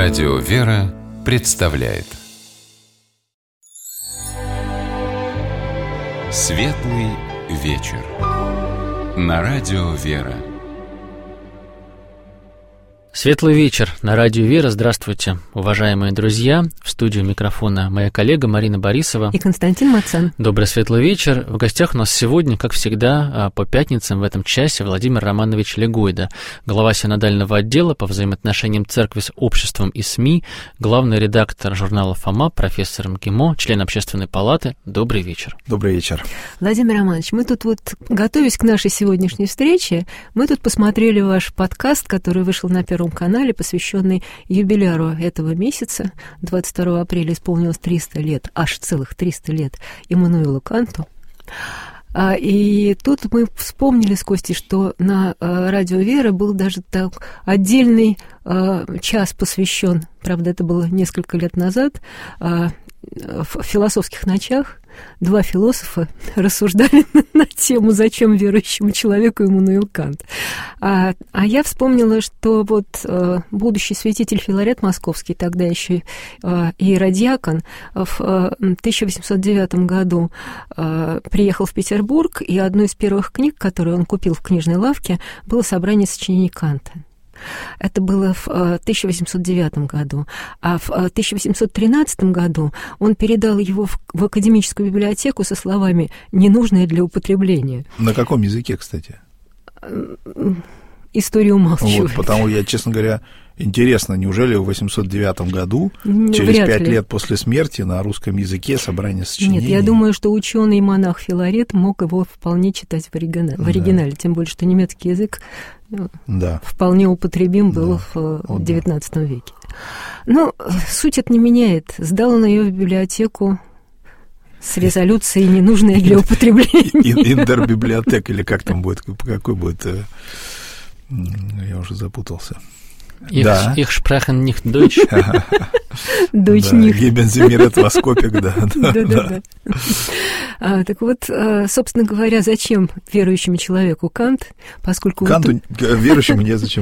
Радио «Вера» представляет Светлый вечер на Радио «Вера». Светлый вечер на Радио «Вера». Здравствуйте, уважаемые друзья. В студию микрофона моя коллега Марина Борисова и Константин Мацан. Добрый светлый вечер. В гостях у нас сегодня, как всегда, по пятницам в этом часе Владимир Романович Легойда, глава синодального отдела по взаимоотношениям церкви с обществом и СМИ, главный редактор журнала «Фома», профессор МГИМО, член Общественной палаты. Добрый вечер. Добрый вечер. Владимир Романович, мы тут готовясь к нашей сегодняшней встрече, мы тут посмотрели ваш подкаст, который вышел на Первом канале, посвященный юбиляру этого месяца. 22 апреля исполнилось 300 лет, аж целых 300 лет Иммануилу Канту. И тут мы вспомнили с Костей, что на Радио «Вера» был даже так отдельный час посвящен, правда, это было несколько лет назад, в философских ночах. Два философа рассуждали на тему, зачем верующему человеку Иммануил Кант. А я вспомнила, что вот будущий святитель Филарет Московский, тогда еще иеродиакон, в 1809 году приехал в Петербург, и одной из первых книг, которую он купил в книжной лавке, было собрание сочинений Канта. Это было в 1809 году. А в 1813 году он передал его в академическую библиотеку со словами «ненужное для употребления». На каком языке, кстати? История умалчивает. Вот, потому я, честно говоря, интересно, неужели в 809 году, через 5 лет после смерти, на русском языке собрание сочинений? Нет, я думаю, что ученый и монах Филарет мог его вполне читать в оригинале, тем более, что немецкий язык вполне употребим был в XIX веке. Но суть это не меняет. Сдал он ее в библиотеку с резолюцией, ненужной для употребления. Интербиблиотека, или как там будет, какой будет... Я уже запутался. Их sprechen nicht Deutsch. Deutsch nicht. Geben Sie mir etwas Kopik, да. Так вот, собственно говоря, зачем верующему человеку Кант, поскольку... Канту верующему незачем.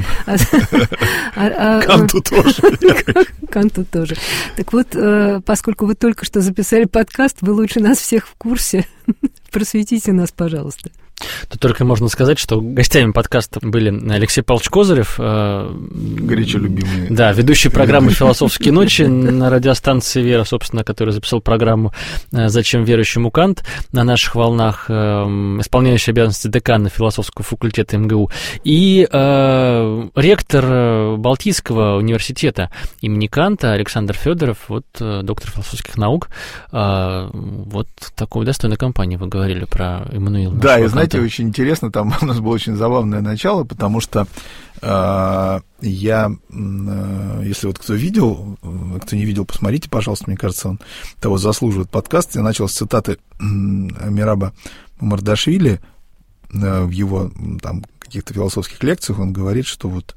Канту тоже. Канту тоже. Так вот, поскольку вы только что записали подкаст, вы лучше нас всех в курсе. Просветите нас, пожалуйста. Тут только можно сказать, что гостями подкаста были Алексей Павлович Козырев, горячо любимый. Да, ведущий программы «Философские ночи» на радиостанции «Вера», собственно, который записал программу «Зачем верующему Кант» на наших волнах, исполняющий обязанности декана философского факультета МГУ, и ректор Балтийского университета имени Канта Александр Федоров, вот доктор философских наук. Вот такой достойной компании вы говорили про Иммануила. Да, и знаете, очень интересно, там у нас было очень забавное начало, потому что я, если вот кто видел, кто не видел, посмотрите, пожалуйста, мне кажется, он того заслуживает подкаст. Я начал с цитаты Мираба Мамардашвили в его там каких-то философских лекциях. Он говорит, что вот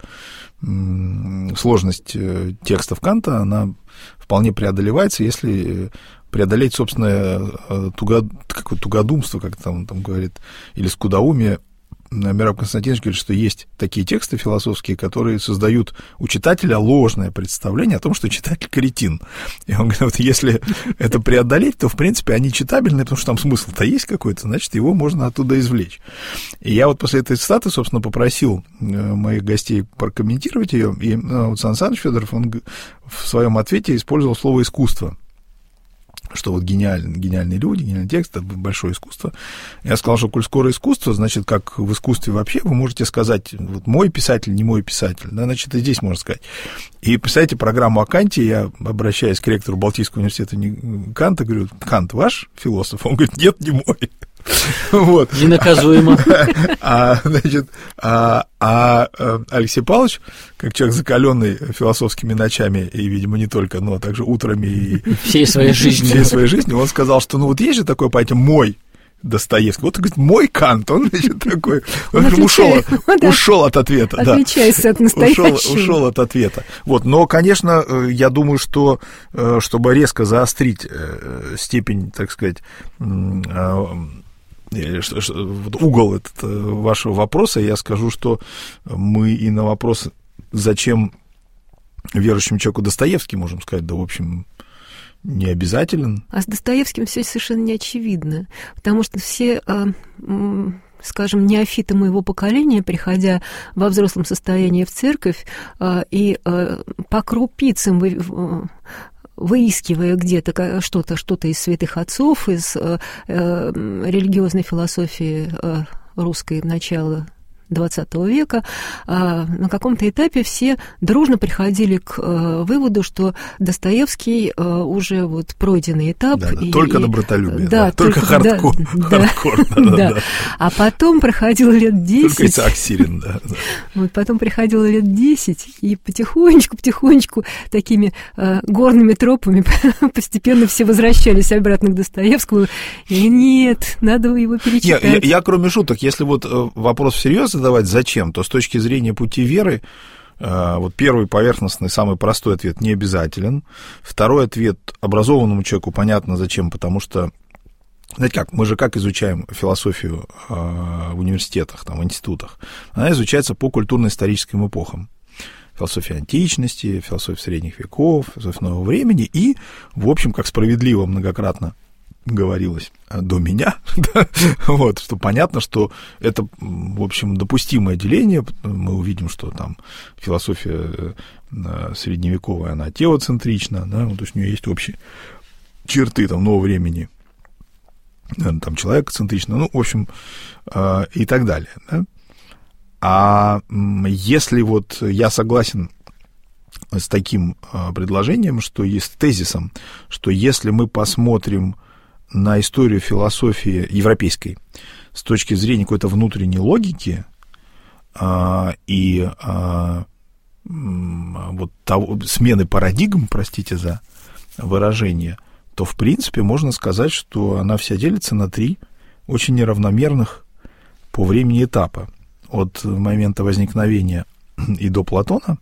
сложность текстов Канта, она вполне преодолевается, если преодолеть собственное тугодумство, как там говорит, или скудоумие. Мираб Константинович говорит, что есть такие тексты философские, которые создают у читателя ложное представление о том, что читатель кретин. И он говорит, вот если это преодолеть, то, в принципе, они читабельны, потому что там смысл-то есть какой-то, значит, его можно оттуда извлечь. И я вот после этой цитаты, собственно, попросил моих гостей прокомментировать ее, и вот Сан Саныч Федоров, он в своем ответе использовал слово «искусство», что вот гениальные люди, гениальный текст, это большое искусство. Я сказал, что коль скоро искусство, значит, как в искусстве вообще, вы можете сказать, вот мой писатель, не мой писатель, да, значит, и здесь можно сказать. И представляете, программу о Канте, я обращаюсь к ректору Балтийского университета Канта, говорю, Кант ваш философ? Он говорит, нет, не мой. Вот. Ненаказуемо. Алексей Павлович, как человек, закаленный философскими ночами, и, видимо, не только, но также утрами и всей своей жизни, он сказал, что ну вот есть же такое понятие «мой Достоевский». Вот, говорит, мой Кант, он, значит, такой, ушел от ответа. Отличается от настоящего. Ушел от ответа. Вот, но, конечно, я думаю, что, чтобы резко заострить степень, так сказать, угол этот вашего вопроса, я скажу, что мы и на вопрос, зачем верующему человеку Достоевский, можем сказать, да, в общем, не обязателен. А с Достоевским все совершенно не очевидно, потому что все, скажем, неофиты моего поколения, приходя во взрослом состоянии в церковь и по крупицам выискивая где-то что-то из святых отцов, из религиозной философии русской начала XX века, на каком-то этапе все дружно приходили к выводу, что Достоевский уже вот пройденный этап. Да, только добротолюбие, только хардкор. Да. А потом проходило лет 10. Только Исаак Сирин, да. Вот потом проходило лет 10, и потихонечку такими горными тропами постепенно все возвращались обратно к Достоевскому. И нет, надо его перечитать. Я кроме шуток, если вот вопрос всерьез задавать зачем, то с точки зрения пути веры, вот первый поверхностный, самый простой ответ не обязателен. Второй ответ образованному человеку понятно зачем, потому что, знаете как, мы же как изучаем философию в университетах, там, в институтах? Она изучается по культурно-историческим эпохам. Философия античности, философия средних веков, философия нового времени и, в общем, как справедливо многократно говорилось до меня, да, вот, что понятно, что это, в общем, допустимое деление. Мы увидим, что там философия средневековая, она теоцентрична, да, то есть у нее есть общие черты там, нового времени, там человекоцентрична, ну, в общем, и так далее. Да. А если вот я согласен с таким предложением, что есть тезисом, что если мы посмотрим на историю философии европейской с точки зрения какой-то внутренней логики и вот того, смены парадигм, простите за выражение, то, в принципе, можно сказать, что она вся делится на 3 очень неравномерных по времени этапа. От момента возникновения и до Платона,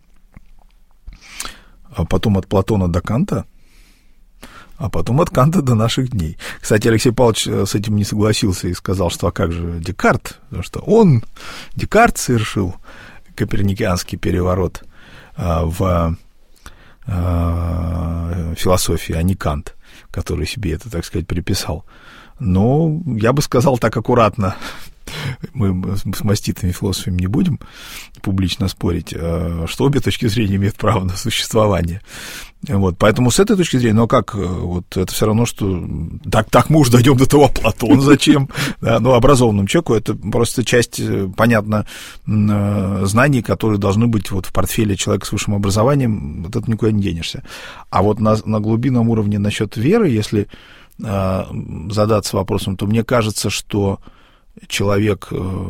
а потом от Платона до Канта, а потом от Канта до наших дней. Кстати, Алексей Павлович с этим не согласился и сказал, что а как же Декарт? Потому что Декарт, совершил коперникианский переворот в философии, а не Кант, который себе это, так сказать, приписал. Но я бы сказал так аккуратно, мы с маститыми философами не будем публично спорить, что обе точки зрения имеют право на существование. Вот, поэтому с этой точки зрения, ну а как, вот это все равно, что так мы уже дойдем до того, Платон зачем, да, ну, образованному человеку это просто часть, понятно, знаний, которые должны быть вот в портфеле человека с высшим образованием, вот это никуда не денешься. А вот на глубинном уровне насчет веры, если задаться вопросом, то мне кажется, что человек,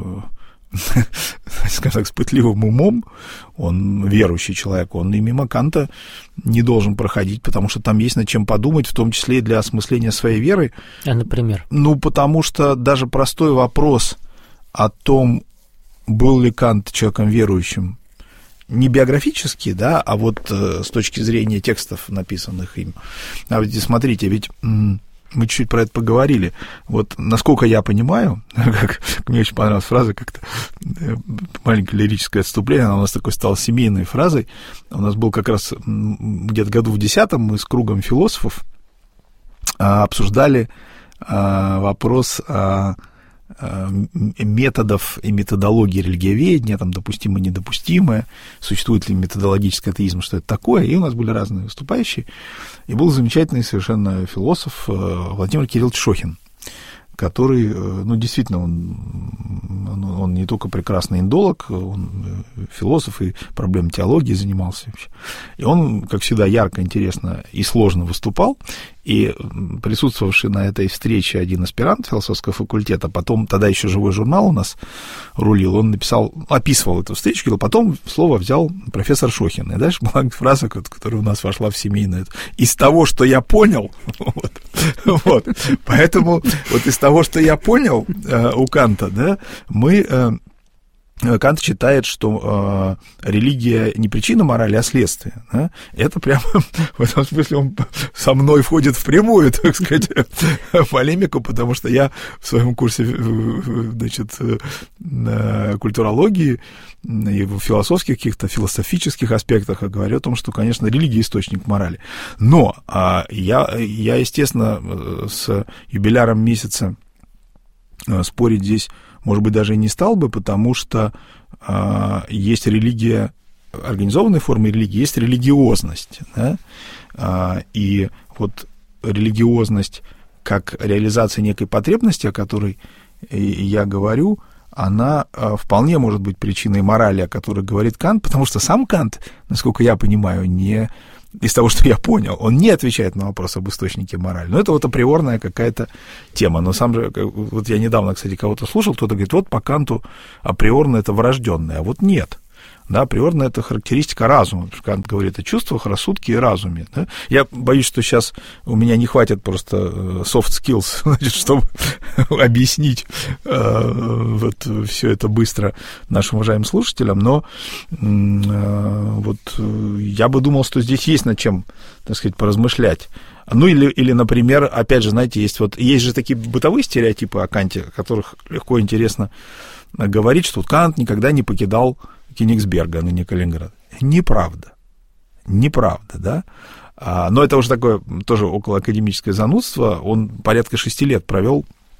скажем так, с пытливым умом, он верующий человек, он и мимо Канта не должен проходить, потому что там есть над чем подумать, в том числе и для осмысления своей веры. А, например? Ну, потому что даже простой вопрос о том, был ли Кант человеком верующим, не биографически, да, а вот с точки зрения текстов, написанных им. А ведь смотрите, ведь мы чуть-чуть про это поговорили. Вот, насколько я понимаю, как мне очень понравилась фраза, как-то маленькое лирическое отступление, она у нас такой стала семейной фразой. У нас был как раз где-то году в 10-м мы с кругом философов обсуждали вопрос методов и методологии религиоведения, там, допустимое, недопустимое, существует ли методологический атеизм, что это такое, и у нас были разные выступающие, и был замечательный совершенно философ Владимир Кириллович Шохин, который, ну, действительно, он не только прекрасный индолог, он философ и проблемой теологии занимался вообще. И он, как всегда, ярко, интересно и сложно выступал, и присутствовавший на этой встрече один аспирант философского факультета, потом, тогда еще «Живой журнал» у нас рулил, он описывал эту встречу, говорил, потом слово взял профессор Шохин, и дальше была фраза, которая у нас вошла в семейную, из того, что я понял, вот, поэтому вот из того, что я понял у Канта, да, мы Кант считает, что религия не причина морали, а следствие. Да? Это прямо, в этом смысле, он со мной входит в прямую, так сказать, полемику, потому что я в своем курсе, значит, культурологии и в философских каких-то философических аспектах говорю о том, что, конечно, религия — источник морали. Но я, естественно, с юбиляром месяца спорить здесь, может быть, даже и не стал бы, потому что есть религия, организованная форма религии, есть религиозность. Да? И вот религиозность как реализация некой потребности, о которой я говорю, она вполне может быть причиной морали, о которой говорит Кант, потому что сам Кант, насколько я понимаю, не... из того, что я понял, он не отвечает на вопрос об источнике морали. Но это вот априорная какая-то тема. Но сам же, вот я недавно, кстати, кого-то слушал, кто-то говорит, вот по Канту априорно это врожденное, а вот нет. Да, априорно это характеристика разума. Кант говорит о чувствах, рассудке и разуме. Да? Я боюсь, что сейчас у меня не хватит просто soft skills, значит, чтобы объяснить вот все это быстро нашим уважаемым слушателям, но вот я бы думал, что здесь есть над чем, так сказать, поразмышлять. Ну, или, например, опять же, знаете, есть же такие бытовые стереотипы о Канте, о которых легко и интересно говорить, что Кант никогда не покидал Кёнигсберга, ныне Калининград. Неправда, да. Но это уже такое тоже околоакадемическое занудство. Он порядка 6 лет провел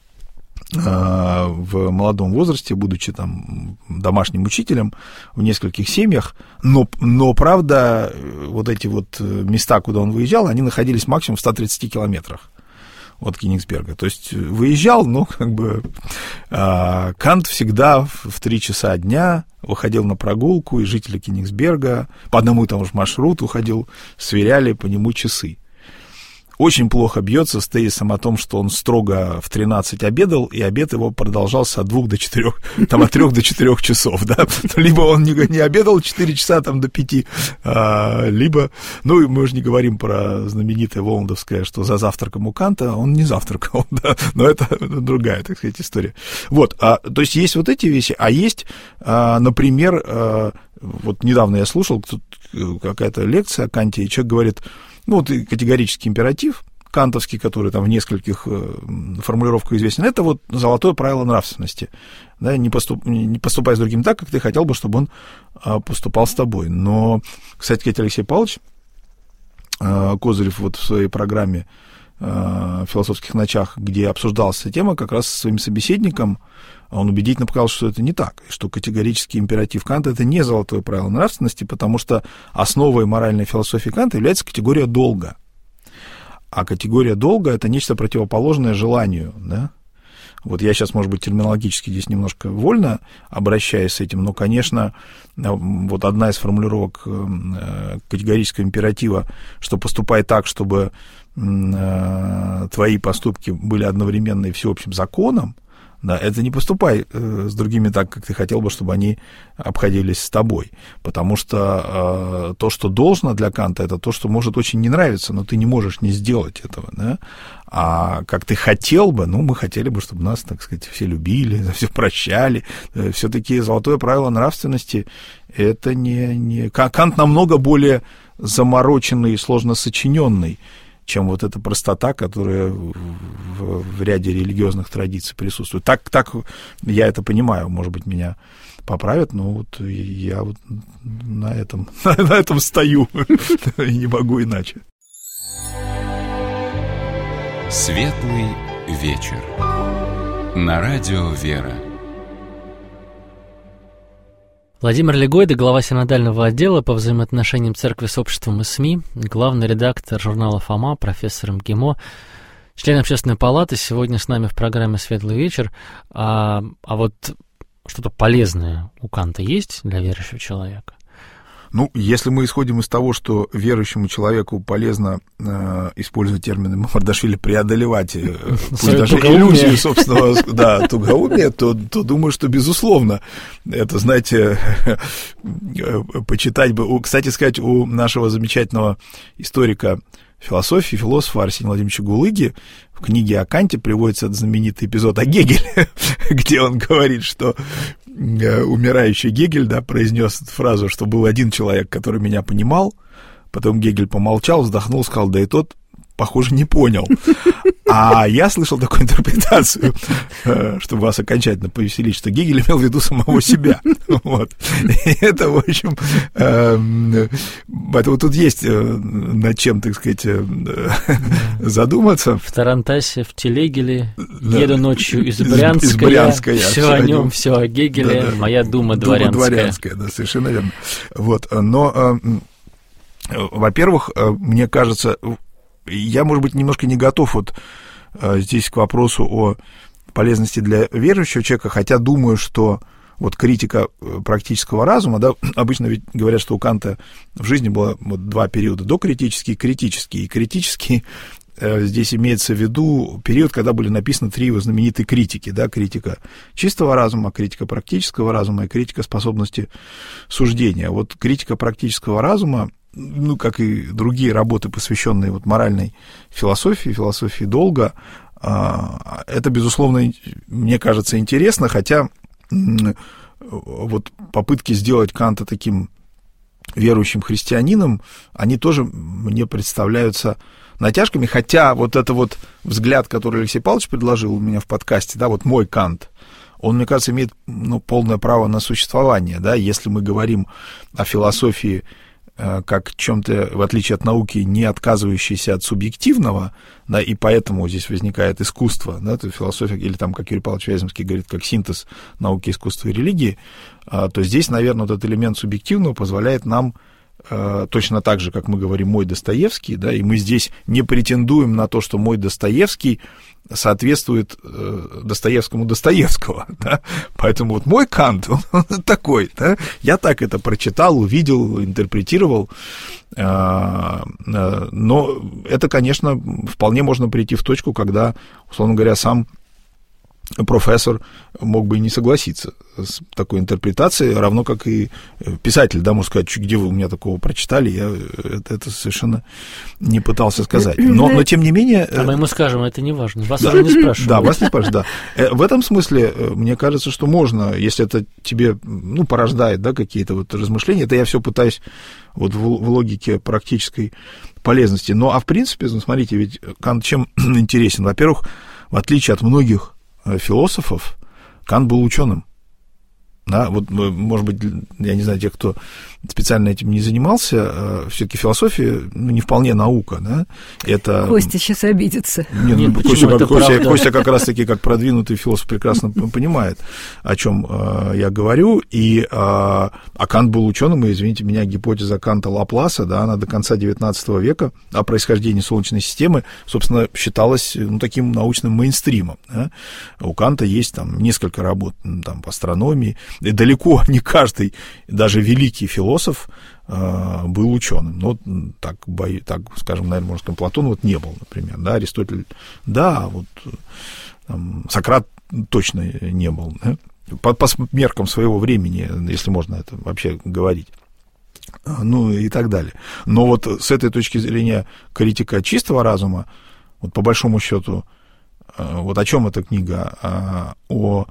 в молодом возрасте, будучи там домашним учителем в нескольких семьях, но правда, вот эти вот места, куда он выезжал, они находились максимум в 130 километрах от Кёнигсберга. То есть выезжал, но как бы Кант всегда в 3 часа дня выходил на прогулку, и жители Кёнигсберга по одному и тому же маршруту ходил, сверяли по нему часы. Очень плохо бьется с тезисом о том, что он строго в 13 обедал, и обед его продолжался от 2 до 4, там, от 3 до 4 часов, да. Либо он не обедал 4 часа там, до 5, либо, ну, мы уже не говорим про знаменитое воландовское, что за завтраком у Канта он не завтракал, да, но это другая, так сказать, история. Вот, то есть есть вот эти вещи, а есть, например, вот недавно я слушал какая-то лекция о Канте, и человек говорит, ну, вот категорический императив кантовский, который там в нескольких формулировках известен, это вот золотое правило нравственности. Да, не поступай с другим так, как ты хотел бы, чтобы он поступал с тобой. Но, кстати, Алексей Павлович Козырев вот в своей программе «Философских ночах», где обсуждалась эта тема, как раз со своим собеседником, он убедительно показал, что это не так, и что категорический императив Канта — это не золотое правило нравственности, потому что основой моральной философии Канта является категория долга. А категория долга — это нечто противоположное желанию, да? Вот я сейчас, может быть, терминологически здесь немножко вольно обращаюсь с этим, но, конечно, вот одна из формулировок категорического императива, что поступай так, чтобы твои поступки были одновременно и всеобщим законом, да, это не поступай с другими так, как ты хотел бы, чтобы они обходились с тобой. Потому что то, что должно для Канта, это то, что может очень не нравиться, но ты не можешь не сделать этого. Да? А как ты хотел бы, ну, мы хотели бы, чтобы нас, так сказать, все любили, все прощали. Все-таки золотое правило нравственности — это не... Кант намного более замороченный и сложно сочиненный, чем вот эта простота, которая в ряде религиозных традиций присутствует. Так я это понимаю, может быть, меня поправят, но вот я вот на этом стою, не могу иначе. Светлый вечер. На радио «Вера». Владимир Легойда, глава синодального отдела по взаимоотношениям церкви с обществом и СМИ, главный редактор журнала «Фома», профессор МГИМО, член Общественной палаты, сегодня с нами в программе «Светлый вечер». А вот что-то полезное у Канта есть для верующего человека? Ну, если мы исходим из того, что верующему человеку полезно, используя термины Мамардашвили, преодолевать пусть даже иллюзию собственного тугоумия, то думаю, что, безусловно, это, знаете, почитать бы... Кстати сказать, у нашего замечательного историка философии, философа Арсения Владимировича Гулыги в книге о Канте приводится этот знаменитый эпизод о Гегеле, где он говорит, что умирающий Гегель, да, произнес эту фразу, что был один человек, который меня понимал, потом Гегель помолчал, вздохнул, сказал, да и тот, похоже, не понял. А я слышал такую интерпретацию, чтобы вас окончательно повеселить, что Гегель имел в виду самого себя. Вот. И это, в общем, поэтому тут есть над чем, так сказать, задуматься. В Тарантасе, в Телегеле, еду ночью из Брянска, все о нем, все о Гегеле, моя дума дворянская. Дума дворянская, да, совершенно верно. Вот, но, во-первых, мне кажется... Я, может быть, немножко не готов вот здесь к вопросу о полезности для верующего человека, хотя думаю, что вот критика практического разума, да, обычно ведь говорят, что у Канта в жизни было вот два периода, докритический и критический. И критический здесь имеется в виду период, когда были написаны три его знаменитые критики, да, критика чистого разума, критика практического разума и критика способности суждения. Вот критика практического разума, ну, как и другие работы, посвященные вот моральной философии долга, это, безусловно, мне кажется, интересно, хотя вот попытки сделать Канта таким верующим христианином, они тоже мне представляются натяжками, хотя вот это вот взгляд, который Алексей Павлович предложил у меня в подкасте, да, вот мой Кант, он, мне кажется, имеет, ну, полное право на существование, да, если мы говорим о философии как чем-то, в отличие от науки, не отказывающейся от субъективного, да, и поэтому здесь возникает искусство, да, то философия, или там, как Юрий Павлович Вяземский говорит, как синтез науки, искусства и религии, то здесь, наверное, вот этот элемент субъективного позволяет нам точно так же, как мы говорим «мой Достоевский», да, и мы здесь не претендуем на то, что «мой Достоевский» соответствует Достоевскому Достоевского, да, поэтому вот мой Кант, он такой, да, я так это прочитал, увидел, интерпретировал, но это, конечно, вполне можно прийти в точку, когда, условно говоря, сам профессор мог бы и не согласиться с такой интерпретацией, равно как и писатель, да, может сказать, где вы у меня такого прочитали, я это совершенно не пытался сказать. Но тем не менее... А мы ему скажем, это не важно, вас уже не спрашивают. Да, вас не спрашивают, да. В этом смысле, мне кажется, что можно, если это тебе, ну, порождает, да, какие-то вот размышления, это я все пытаюсь вот в логике практической полезности. Ну, а в принципе, смотрите, ведь Кант чем интересен? Во-первых, в отличие от многих философов, Кант был ученым. Да, вот, может быть, я не знаю, те, кто специально этим не занимался, все-таки философия, ну, не вполне наука, да, это... Костя сейчас обидится. Нет, Костя как раз-таки, как продвинутый философ, прекрасно понимает, о чем я говорю, а Кант был ученым, и, извините меня, гипотеза Канта Лапласа, да, она до конца XIX века о происхождении Солнечной системы, собственно, считалась, ну, таким научным мейнстримом, да. У Канта есть там несколько работ там, по астрономии, и далеко не каждый, даже великий философ, был ученым. Ну, так, скажем, наверное, можно сказать, Платон вот не был, например, да, Аристотель, да, вот там, Сократ точно не был, да? По меркам своего времени, если можно это вообще говорить, ну и так далее. Но вот с этой точки зрения критика чистого разума, вот по большому счету, вот о чем эта книга? О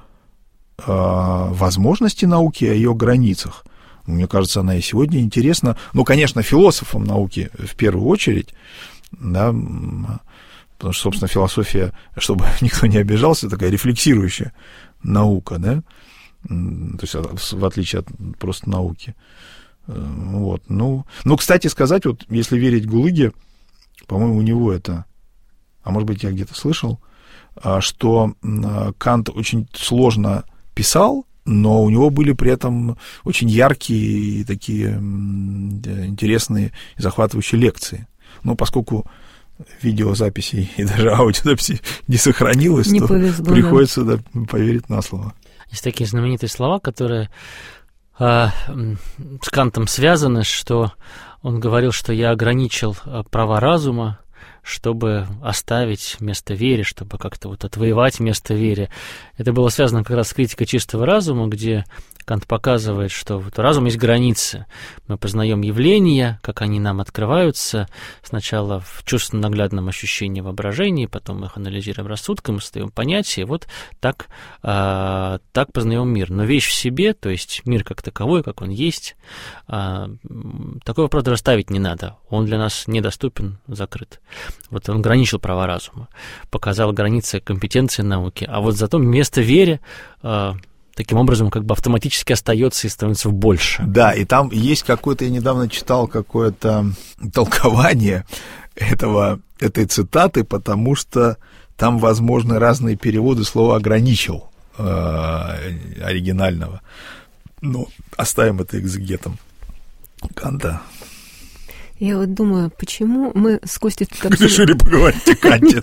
возможности науки, о ее границах. Мне кажется, она и сегодня интересна. Ну, конечно, философам науки в первую очередь, да, потому что, собственно, философия, чтобы никто не обижался, такая рефлексирующая наука, да, то есть в отличие от просто науки. Вот. Ну, кстати сказать, вот если верить Гулыге, по-моему, у него это, а может быть, я где-то слышал, что Кант очень сложно писал, но у него были при этом очень яркие и такие интересные и захватывающие лекции. Но поскольку видеозаписей и даже аудиозаписей не сохранилось, то повезло, приходится поверить на слово. Есть такие знаменитые слова, которые с Кантом связаны, что он говорил, что я ограничил права разума, чтобы оставить место вере, чтобы как-то вот отвоевать место вере. Это было связано как раз с критикой чистого разума, где Кант показывает, что вот разум есть границы. Мы познаем явления, как они нам открываются, сначала в чувственно-наглядном ощущении воображения, потом мы их анализируем рассудком, создаем понятия, и вот так познаем мир. Но вещь в себе, то есть мир как таковой, как он есть, такой вопрос даже ставить не надо. Он для нас недоступен, закрыт. Вот он ограничил права разума, показал границы компетенции науки, а вот зато место вере таким образом как бы автоматически остается и становится больше. Да, и там есть какое-то, я недавно читал какое-то толкование этой цитаты, потому что там возможны разные переводы слова «ограничил» оригинального. Ну, оставим это экзегетом Канта. Я вот думаю, почему мы с Костей... Решили поговорить о Канте.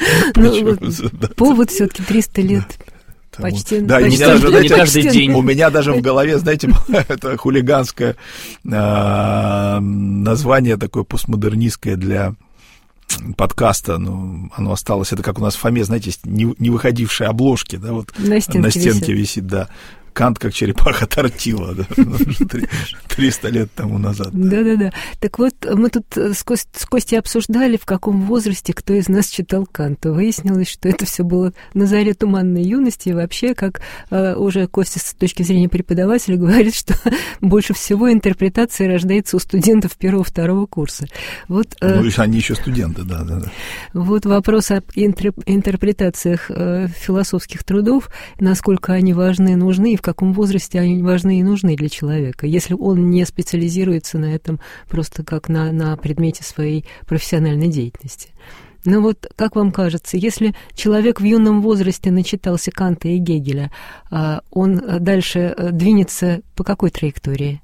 Повод все-таки 300 лет. Почти, да, почти, не каждый день. У меня даже в голове, знаете, это хулиганское название такое постмодернистское для подкаста, ну, оно осталось, это как у нас в Фоме, знаете, не выходившие обложки, да, вот на стенке висит, да. Кант как черепаха тортила, да, 300 лет тому назад. Да-да-да. Так вот, мы тут с Костей обсуждали, в каком возрасте кто из нас читал Канта. Выяснилось, что это все было на заре туманной юности, и вообще, как уже Костя с точки зрения преподавателя говорит, что больше всего интерпретация рождается у студентов 1-2 курса. Вот, ну, они еще студенты, да. Вот вопрос об интерпретациях философских трудов, насколько они важны и нужны, и в каком возрасте они важны и нужны для человека, если он не специализируется на этом просто как на предмете своей профессиональной деятельности. Но вот, как вам кажется, если человек в юном возрасте начитался Канта и Гегеля, он дальше двинется по какой траектории?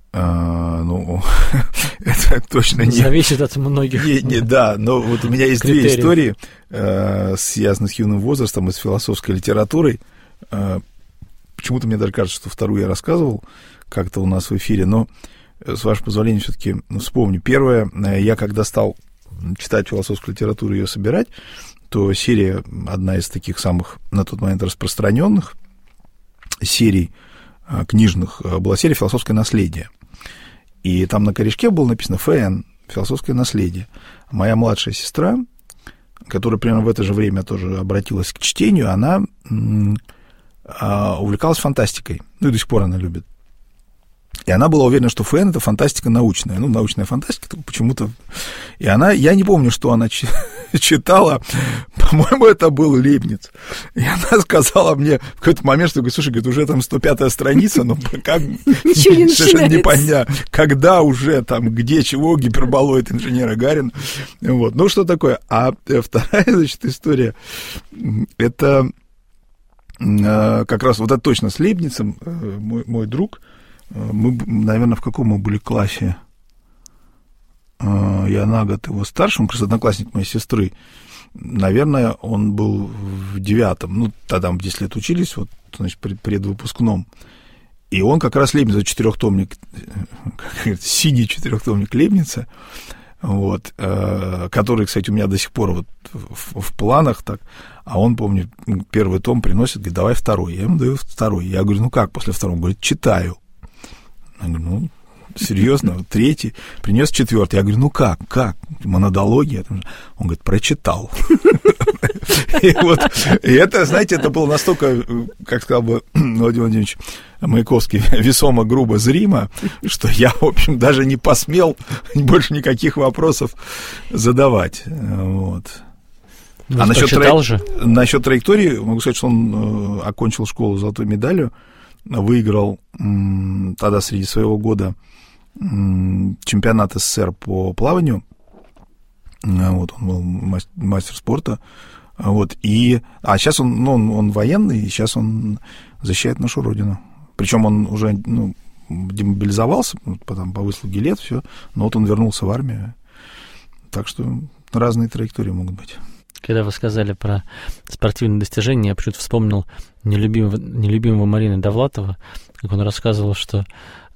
Ну, это точно не... Зависит от многих. Да, но вот у меня есть критериев. Две истории, связанные с юным возрастом и с философской литературой. Почему-то мне даже кажется, что вторую я рассказывал как-то у нас в эфире, но, с вашего позволения, все-таки вспомню. Первое, я когда стал читать философскую литературу и ее собирать, то серия, одна из таких самых на тот момент распространенных серий книжных, была серия «Философское наследие». И там на корешке было написано «ФН. Философское наследие». Моя младшая сестра, которая примерно в это же время тоже обратилась к чтению, она увлекалась фантастикой, ну и до сих пор она любит. И она была уверена, что ФН — это фантастика научная, ну, научная фантастика почему-то. И я не помню, что она читала, по-моему, это был Лейбниц. И она сказала мне в какой-то момент, что, слушай, говорит, уже там 105-я страница, но как совершенно непонятно, когда уже там, где, чего, гиперболоид инженера Гарина. Вот. Ну, что такое? А вторая, значит, история, это как раз вот это точно с Лейбницем, мой друг. Мы, наверное, в каком мы были классе? Я на год его старше, он как раз одноклассник моей сестры. Наверное, он был в 9-м. Ну, тогда мы 10 лет учились, вот, значит, предвыпускном. И он как раз Лейбниц, 4-томник, синий 4-томник Лейбница, вот, который, кстати, у меня до сих пор вот в планах так. А он, помню, первый том приносит, говорит, давай второй. Я ему даю второй. Я говорю, ну как после второго? Он говорит, читаю. Я говорю, ну, серьезно, третий, принес 4-й. Я говорю, ну как, монодология? Он говорит, прочитал. И это, знаете, это было настолько, как сказал бы Владимир Владимирович Маяковский, весомо, грубо, зримо, что я, в общем, даже не посмел больше никаких вопросов задавать. Вот. А насчет траектории, могу сказать, что он окончил школу с золотой медалью, выиграл тогда среди своего года чемпионат СССР по плаванию. Вот, он был мастер спорта. Вот, сейчас он военный, и сейчас он защищает нашу родину. Причем он уже демобилизовался, потом по выслуге лет, все, но вот он вернулся в армию. Так что разные траектории могут быть. Когда вы сказали про спортивные достижения, я почему-то вспомнил нелюбимого Марины Довлатова, как он рассказывал, что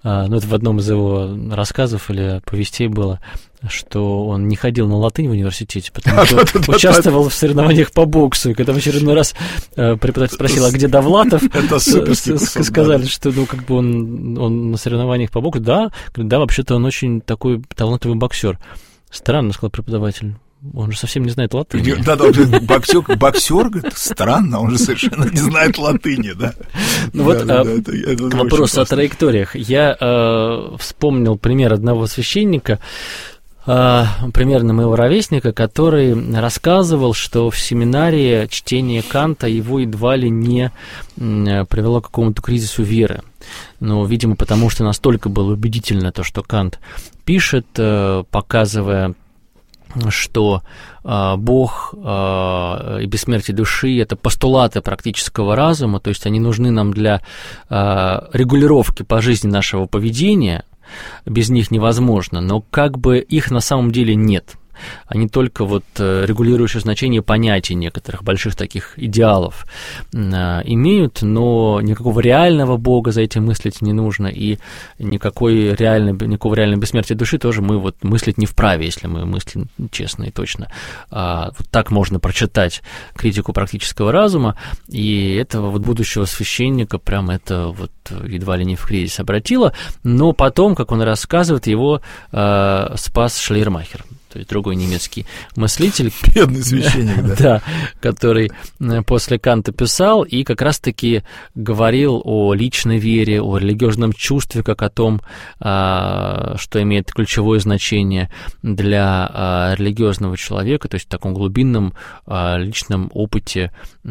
ну, это в одном из его рассказов или повестей было, что он не ходил на латынь в университете, потому что участвовал в соревнованиях по боксу, и когда в очередной раз преподаватель спросил, а где Довлатов, сказали, что, ну, как бы он на соревнованиях по боксу, да, вообще-то он очень такой талантливый боксер. Странно, сказал преподаватель. Он же совсем не знает латыни. Да, боксер, говорит, странно, он же совершенно не знает латыни, да. Ну вот к вопросу о траекториях. Я вспомнил пример одного священника, примерно моего ровесника, который рассказывал, что в семинарии чтение Канта его едва ли не привело к какому-то кризису веры. Ну, видимо, потому что настолько было убедительно то, что Кант пишет, показывая, что Бог и бессмертие души – это постулаты практического разума, то есть они нужны нам для регулировки по жизни нашего поведения, без них невозможно, но как бы их на самом деле нет. Они только вот регулирующее значение понятий некоторых больших таких идеалов имеют, но никакого реального Бога за этим мыслить не нужно, и никакого реального бессмертия души тоже мы вот мыслить не вправе, если мы мыслим честно и точно. Вот так можно прочитать критику практического разума, и этого вот будущего священника прям это вот едва ли не в кризис обратило, но потом, как он рассказывает, его спас Шлейермахер. То есть другой немецкий мыслитель. Бедный священник, да. Да, который после Канта писал и как раз-таки говорил о личной вере, о религиозном чувстве, как о том, что имеет ключевое значение для религиозного человека, то есть в таком глубинном личном опыте,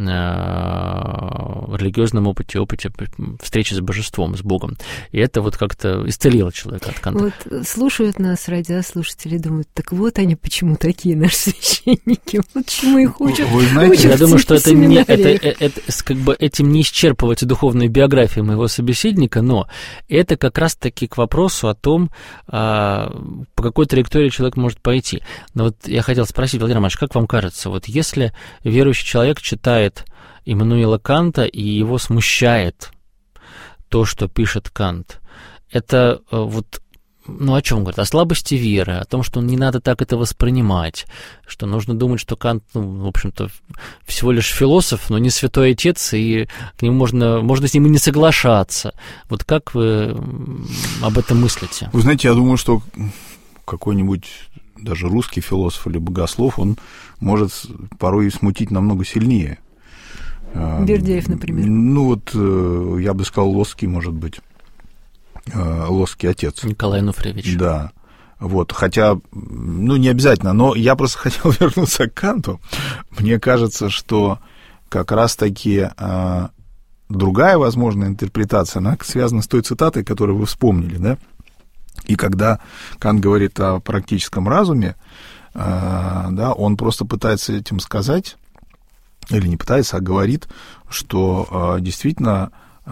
религиозном опыте встречи с божеством, с Богом. И это вот как-то исцелило человека от Канта. Вот слушают нас радиослушатели, думают, так вот они почему такие наши священники, вот чему их учат. Вы знаете, я думаю, что это как бы этим не исчерпывается духовная биография моего собеседника, но это как раз-таки к вопросу о том, по какой траектории человек может пойти. Но вот я хотел спросить, Владимир Романович, как вам кажется, вот если верующий человек читает Иммануила Канта и его смущает то, что пишет Кант, это вот о чем говорит? О слабости веры, о том, что не надо так это воспринимать, что нужно думать, что Кант, в общем-то, всего лишь философ, но не святой отец, и к нему можно с ним и не соглашаться. Вот как вы об этом мыслите? Вы знаете, я думаю, что какой-нибудь даже русский философ или богослов, он может порой смутить намного сильнее. Бердяев, например. Ну вот, я бы сказал, Лосский, может быть. Лосский отец. Николай Онуфриевич. Да. Вот, хотя, не обязательно, но я просто хотел вернуться к Канту. Мне кажется, что как раз-таки другая возможная интерпретация, она связана с той цитатой, которую вы вспомнили, да? И когда Кант говорит о практическом разуме, да, он просто пытается этим сказать, или не пытается, а говорит, что действительно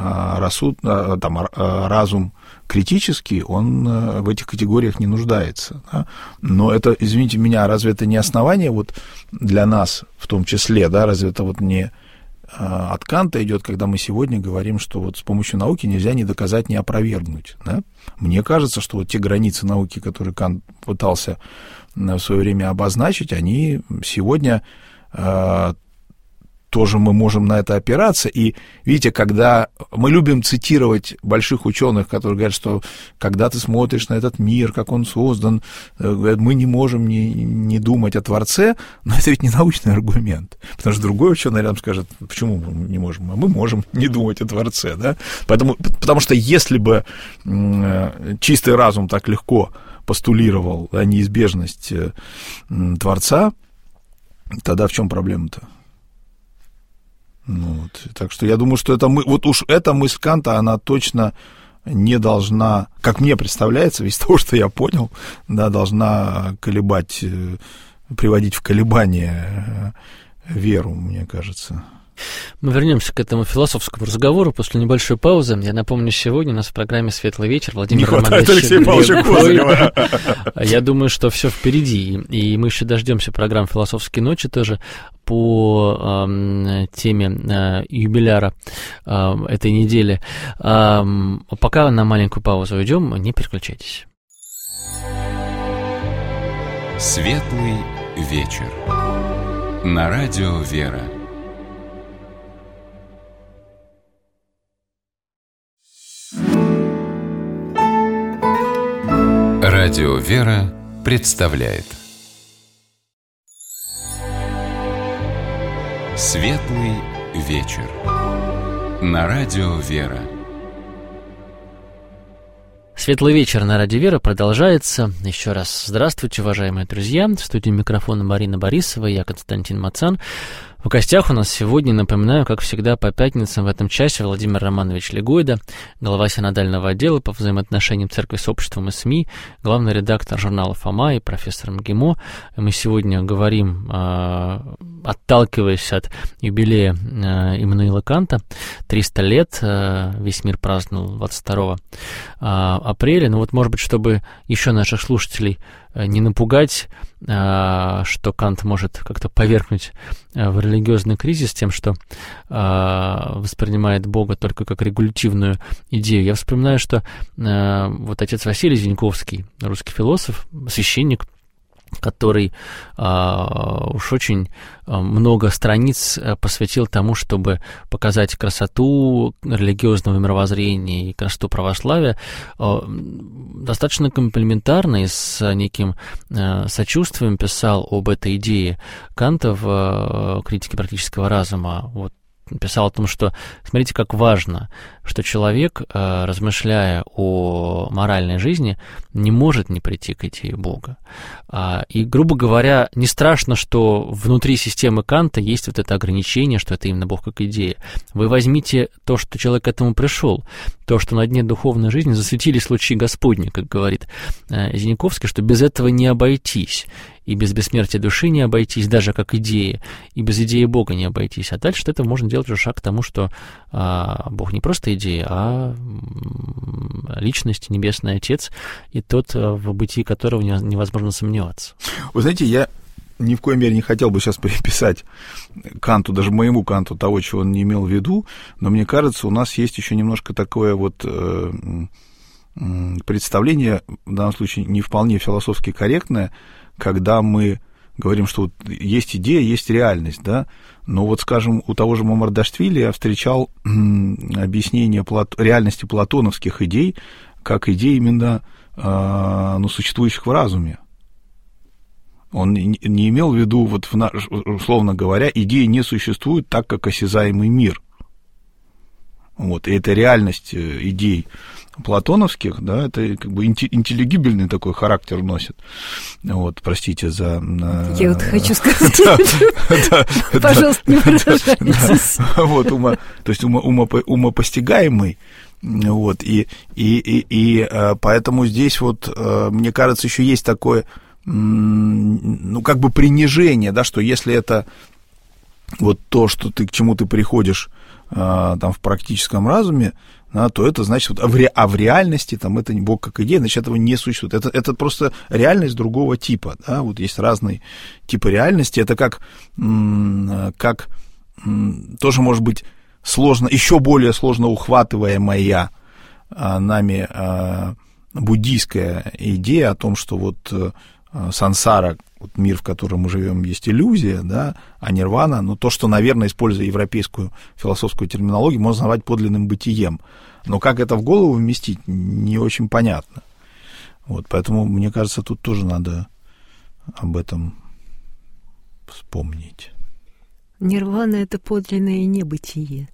разум критический, он в этих категориях не нуждается. Да? Но это, извините меня, разве это не основание вот для нас в том числе, да, разве это вот не от Канта идет, когда мы сегодня говорим, что вот с помощью науки нельзя ни доказать, ни опровергнуть. Да? Мне кажется, что вот те границы науки, которые Кант пытался в свое время обозначить, они сегодня тоже мы можем на это опираться. И видите, когда мы любим цитировать больших ученых, которые говорят, что когда ты смотришь на этот мир, как он создан, мы не можем не думать о Творце, но это ведь не научный аргумент. Потому что другой ученый рядом скажет, почему мы не можем, а мы можем не думать о Творце. Да? Потому что если бы чистый разум так легко постулировал неизбежность Творца, тогда в чем проблема-то? Так что я думаю, что эта мысль Канта, она точно не должна, как мне представляется, из того, что я понял, да, должна приводить в колебание веру, мне кажется. Мы вернемся к этому философскому разговору после небольшой паузы. Я напомню, сегодня у нас в программе «Светлый вечер» Владимир Романович Легойда. Я думаю, что все впереди. И мы еще дождемся программ «Философские ночи» тоже по теме юбиляра этой недели. Пока на маленькую паузу уйдем, не переключайтесь. «Светлый вечер» на радио «Вера». Радио «Вера» представляет «Светлый вечер» на радио «Вера». Светлый вечер на радио «Вера» продолжается. Еще раз здравствуйте, уважаемые друзья. В студии микрофона Марина Борисова, я Константин Мацан. В гостях у нас сегодня, напоминаю, как всегда, по пятницам в этом часе Владимир Романович Легойда, глава синодального отдела по взаимоотношениям церкви с обществом и СМИ, главный редактор журнала «Фома» и профессор МГИМО. Мы сегодня говорим, отталкиваясь от юбилея Иммануила Канта, 300 лет, весь мир праздновал 22 апреля. Ну вот, может быть, чтобы еще наших слушателей не напугать, что Кант может как-то повергнуть в религиозный кризис тем, что воспринимает Бога только как регулятивную идею. Я вспоминаю, что вот отец Василий Зиньковский, русский философ, священник, который уж очень много страниц посвятил тому, чтобы показать красоту религиозного мировоззрения и красоту православия, достаточно комплиментарно и с неким сочувствием писал об этой идее Канта в «Критике практического разума». Вот писал о том, что смотрите, как важно, что человек, размышляя о моральной жизни, не может не прийти к идее Бога. И, грубо говоря, не страшно, что внутри системы Канта есть вот это ограничение, что это именно Бог как идея. Вы возьмите то, что человек к этому пришел, то, что на дне духовной жизни засветились лучи Господни, как говорит Зиньковский, что без этого не обойтись. И без бессмертия души не обойтись, даже как идеи, и без идеи Бога не обойтись. А дальше это можно делать уже шаг к тому, что Бог не просто идея, а личность, Небесный Отец, и тот, в бытии которого невозможно сомневаться. Вы знаете, я ни в коей мере не хотел бы сейчас приписать Канту, даже моему Канту, того, чего он не имел в виду, но мне кажется, у нас есть еще немножко такое вот представление, в данном случае не вполне философски корректное, когда мы говорим, что вот есть идея, есть реальность, да, но вот, скажем, у того же Мамардашвили я встречал объяснение реальности платоновских идей, как идей именно существующих в разуме. Он не имел в виду, вот, условно говоря, идеи не существуют так, как осязаемый мир. Вот, и это реальность идей платоновских, да, это как бы интеллигибельный такой характер носит. Вот, простите за... Я вот хочу сказать, пожалуйста, не выражайтесь. Вот, то есть умопостигаемый, вот, и поэтому здесь вот, мне кажется, еще есть такое, ну, как бы принижение, да, что если это вот то, что к чему ты приходишь там в практическом разуме, да, то это значит, вот, в реальности там это не Бог как идея, значит, этого не существует. Это просто реальность другого типа, да, вот есть разные типы реальности, это как тоже может быть сложно, еще более сложно ухватываемая нами буддийская идея о том, что вот сансара, вот мир, в котором мы живем, есть иллюзия, да, а нирвана, но то, что, наверное, используя европейскую философскую терминологию, можно назвать подлинным бытием. Но как это в голову вместить, не очень понятно. Вот, поэтому, мне кажется, тут тоже надо об этом вспомнить. Нирвана — это подлинное небытие.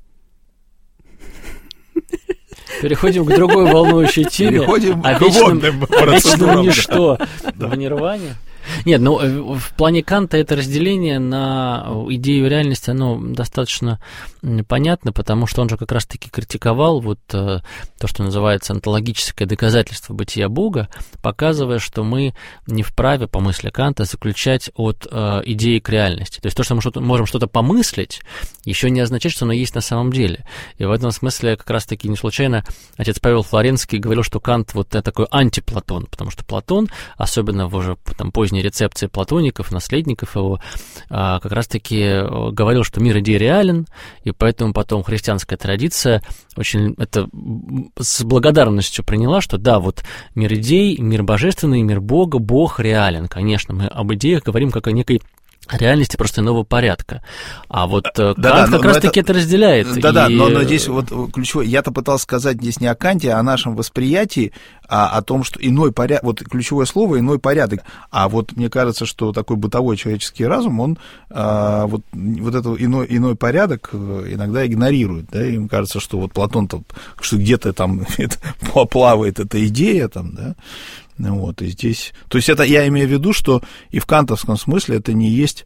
Переходим к другой волнующей теме. Переходим о к водным процедурам. ничто в нирване. Нет, ну, в плане Канта это разделение на идею реальности, оно достаточно понятно, потому что он же как раз-таки критиковал вот то, что называется онтологическое доказательство бытия Бога, показывая, что мы не вправе, по мысли Канта, заключать от идеи к реальности. То есть то, что мы можем что-то помыслить, еще не означает, что оно есть на самом деле. И в этом смысле как раз-таки не случайно отец Павел Флоренский говорил, что Кант вот такой антиплатон, потому что Платон, особенно в уже там поздней рецепции платоников, наследников его, как раз-таки говорил, что мир идей реален, и поэтому потом христианская традиция очень это с благодарностью приняла, что да, вот мир идей, мир божественный, мир Бога, Бог реален. Конечно, мы об идеях говорим как о некой реальности просто иного порядка. А вот Кант как раз-таки это разделяет. Да-да, но здесь вот ключевое, я-то пытался сказать здесь не о Канте, а о нашем восприятии, о том, что иной порядок, вот ключевое слово иной порядок. А вот мне кажется, что такой бытовой человеческий разум, он вот этот иной порядок иногда игнорирует, да, и им кажется, что вот Платон-то, что где-то там плавает эта идея, там, да. Вот, и здесь... То есть это я имею в виду, что и в кантовском смысле это не есть,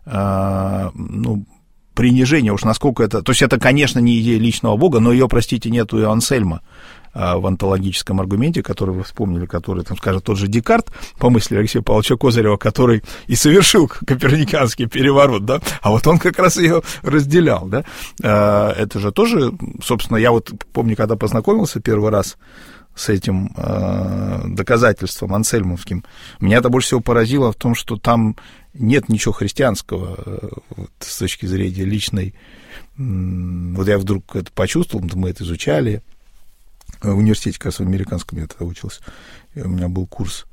принижение, уж насколько это... То есть это, конечно, не идея личного Бога, но ее, простите, нету и Ансельма в онтологическом аргументе, который вы вспомнили, который, там, скажем, тот же Декарт, по мысли Алексея Павловича Козырева, который и совершил коперниканский переворот, да, а вот он как раз ее разделял, да. Это же тоже, собственно, я вот помню, когда познакомился первый раз с этим доказательством ансельмовским, меня это больше всего поразило в том, что там нет ничего христианского с точки зрения личной. Вот я вдруг это почувствовал, мы это изучали в университете, как раз в американском я тогда учился, и у меня был курс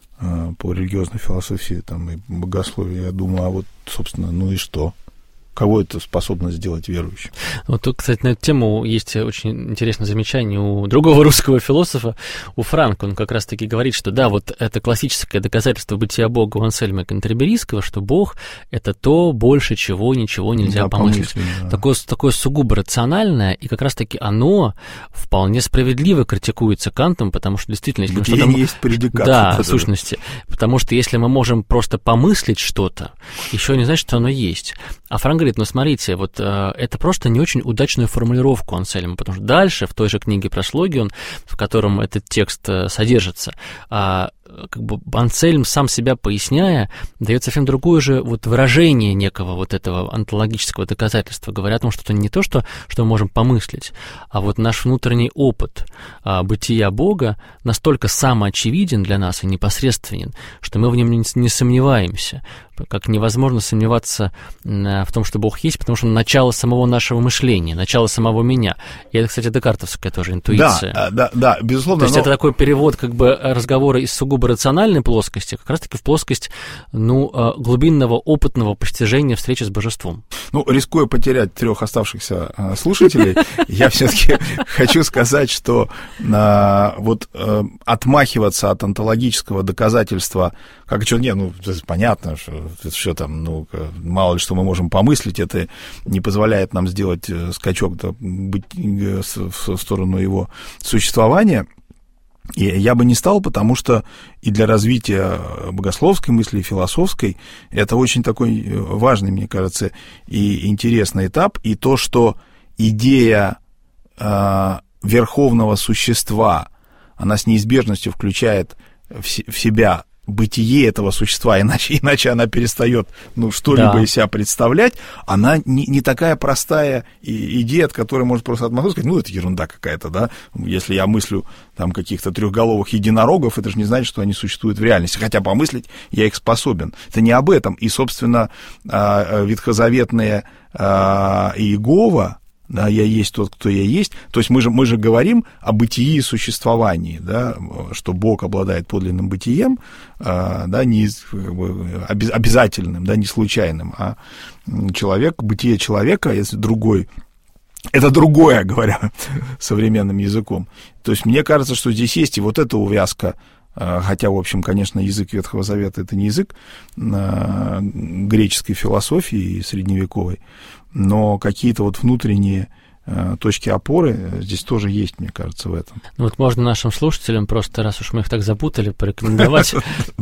по религиозной философии там, и богословию, я думаю, а вот, собственно, ну и что? Кого это способно сделать верующим? Вот тут, кстати, на эту тему есть очень интересное замечание у другого русского философа, у Франка. Он как раз-таки говорит, что да, вот это классическое доказательство бытия Бога у Ансельма Кантерберийского, что Бог — это то, больше чего ничего нельзя помыслить. Да. Такое сугубо рациональное, и как раз-таки оно вполне справедливо критикуется Кантом, потому что действительно... Если что-то... есть предикат. Да, в сущности. Потому что если мы можем просто помыслить что-то, еще не значит, что оно есть. А Франк говорит, ну смотрите, вот это просто не очень удачную формулировку Ансельма, потому что дальше в той же книге Прослогион, в котором этот текст содержится, как бы Ансельм, сам себя поясняя, дает совсем другое же вот выражение некого вот этого онтологического доказательства, говоря о том, что это не то, что мы можем помыслить, а вот наш внутренний опыт бытия Бога настолько самоочевиден для нас и непосредственен, что мы в нем не сомневаемся, как невозможно сомневаться в том, что Бог есть, потому что он начало самого нашего мышления, начало самого меня. И это, кстати, декартовская тоже интуиция. Да, безусловно. То есть это такой перевод как бы разговора из сугубо рациональной плоскости, как раз-таки в плоскость, глубинного, опытного постижения встречи с божеством. Рискуя потерять 3 оставшихся слушателей, я все-таки хочу сказать, что вот отмахиваться от онтологического доказательства, как что, понятно, что там, мало ли что мы можем помыслить, это не позволяет нам сделать скачок в сторону его существования. И я бы не стал, потому что и для развития богословской мысли, и философской, это очень такой важный, мне кажется, и интересный этап. И то, что идея верховного существа, она с неизбежностью включает в себя бытие этого существа, иначе она перестает что-либо из себя представлять, она не такая простая идея, от которой можно просто отмахнуться, сказать, это ерунда какая-то, да, если я мыслю там каких-то трехголовых единорогов, это же не значит, что они существуют в реальности, хотя помыслить я их способен. Это не об этом, и, собственно, ветхозаветные Иегова, да, я есть тот, кто я есть. То есть мы же говорим о бытии и существовании, да, что Бог обладает подлинным бытием, да, не обязательным, да, не случайным, а бытие человека, если другой, это другое, говоря современным языком. То есть мне кажется, что здесь есть и вот эта увязка, хотя, в общем, конечно, язык Ветхого Завета — это не язык греческой философии и средневековой, но какие-то вот внутренние точки опоры здесь тоже есть, мне кажется, в этом. Ну вот можно нашим слушателям просто, раз уж мы их так запутали, порекомендовать.